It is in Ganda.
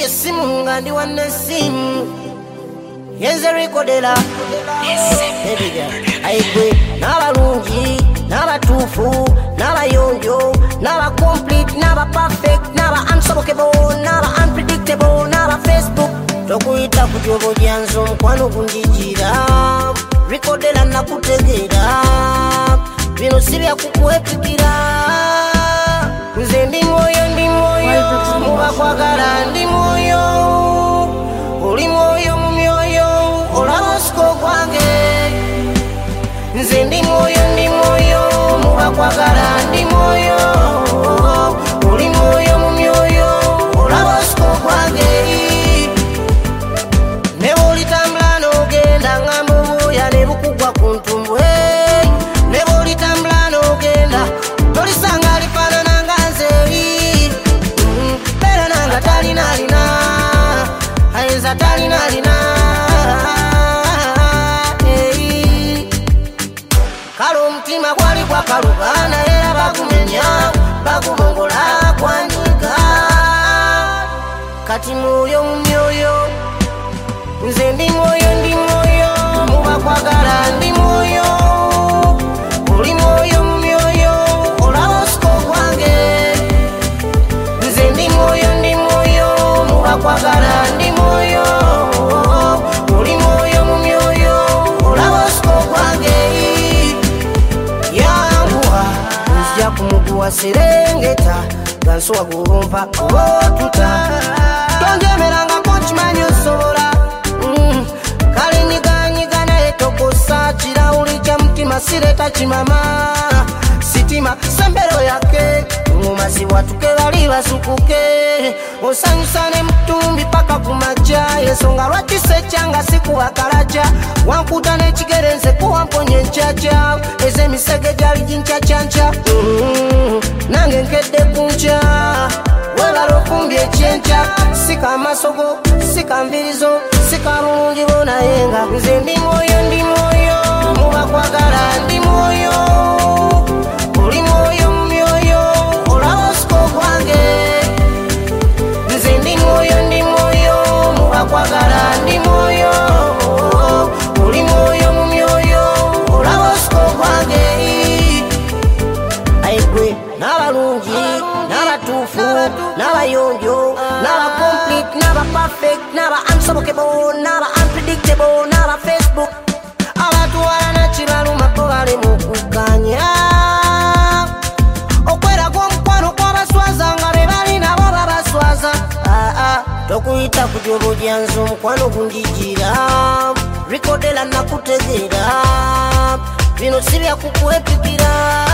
Nkubye simu nga ndi wanne simu yenze rikodera aigwe n'abalungi n'abatuufu n'abayonjo n'aba complete n'aba perfect n'aba unstoppable n'aba unpredictable n'aba Facebook tokuyita ku gyobo gyanze omukwano gunjijira rikodera nakutegeera bino si byakukwepikira nze ndi mwoyo mubakwagala ndi mwoyo oli mwoyo mu myoyo olaba siko gwange nze ndi mwoyo mubakwagala ndi mwoyo oli mwoyo mu myoyo olaba siko gwange ne bw'olitambula n'ogenda ngamba obwoya ne bukugwa ku ntumbwe ne bw'olitambula n'ogenda tolisanga alifaanana nga nze beera nanga talinalina ayinza talinalina kale omutima gwali gwakaluba naye abagumenya bagubongola kwanyiga kati mwoyo mu myoyo nze ndi mwoyo mubakwagala ndi mwoyo oli mwoyo mu myoyo olaba siko gwange nze ndi mwoyo mubakwagala ndi mwoyo oli mwoyo mu myoyo olaba siko gwange yanguwa nzija kumuguwa serengeta gansuwa gulumpa otuta tonjemerangako nkimanyi osobola kale nyiganyiga naye tokosa kirawuli kya mutima sireta kimama sitima sembero yake mumazibwatuke bali basukuke osanyusa ne mutumbi paka kumaja ensonga lwaki sekyanga sikubakalaja wankuta n'ekigere nze kuwamponya encaca ez'emisege gyali gincacyanca nange nkedde kunca webala ofumbye ekyenca sika amasogo sika mbirizo sika bulungi bonayenga nze ndi mwoyo mubakwagala ndi mwoyo oli mwoyo mu myoyo olaba siko gwange nze ndi mwoyo mubakwagala ndi mwoyo oli mwoyo mu myoyo olaba siko gwange aigwe n'abalungi n'abatuufu n'abayonjo n'aba complete n'aba perfect n'aba unstoppable n'aba unpredictable n'aba Facebook abatuwalana kibaluma bo bali mu kukanya okwera kw'omukwano kw'abaswaza nga be bali nabo babaswaza tokuyita ku gyobo gyanze omukwano gunjijira rikodera nakutegeera bino si byakukwepikira